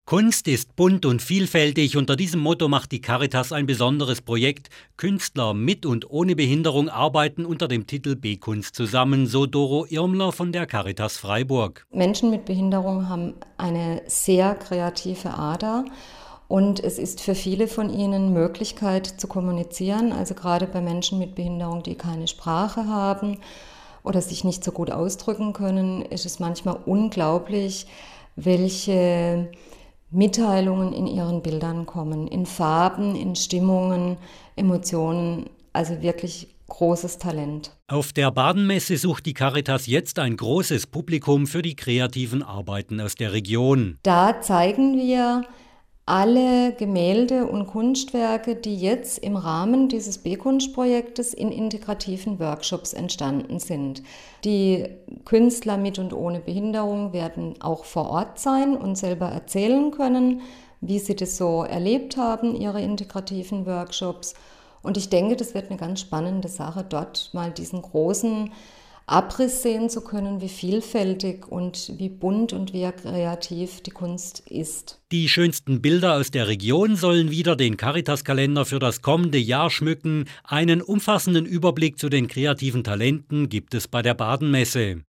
Kunst ist bunt und vielfältig. Unter diesem Motto macht die Caritas ein besonderes Projekt. Künstler mit und ohne Behinderung arbeiten unter dem Titel B-Kunst zusammen, so Doro Irmler von der Caritas Freiburg. Menschen mit Behinderung haben eine sehr kreative Ader und es ist für viele von ihnen Möglichkeit zu kommunizieren. Also gerade bei Menschen mit Behinderung, die keine Sprache haben oder sich nicht so gut ausdrücken können, ist es manchmal unglaublich, welche Mitteilungen in ihren Bildern kommen, in Farben, in Stimmungen, Emotionen, also wirklich großes Talent. Auf der Badenmesse sucht die Caritas jetzt ein großes Publikum für die kreativen Arbeiten aus der Region. Da zeigen wir alle Gemälde und Kunstwerke, die jetzt im Rahmen dieses B-Kunst-Projektes in integrativen Workshops entstanden sind. Die Künstler mit und ohne Behinderung werden auch vor Ort sein und selber erzählen können, wie sie das so erlebt haben, ihre integrativen Workshops. Und ich denke, das wird eine ganz spannende Sache, dort mal diesen großen Abriss sehen zu können, wie vielfältig und wie bunt und wie kreativ die Kunst ist. Die schönsten Bilder aus der Region sollen wieder den Caritas-Kalender für das kommende Jahr schmücken. Einen umfassenden Überblick zu den kreativen Talenten gibt es bei der Badenmesse.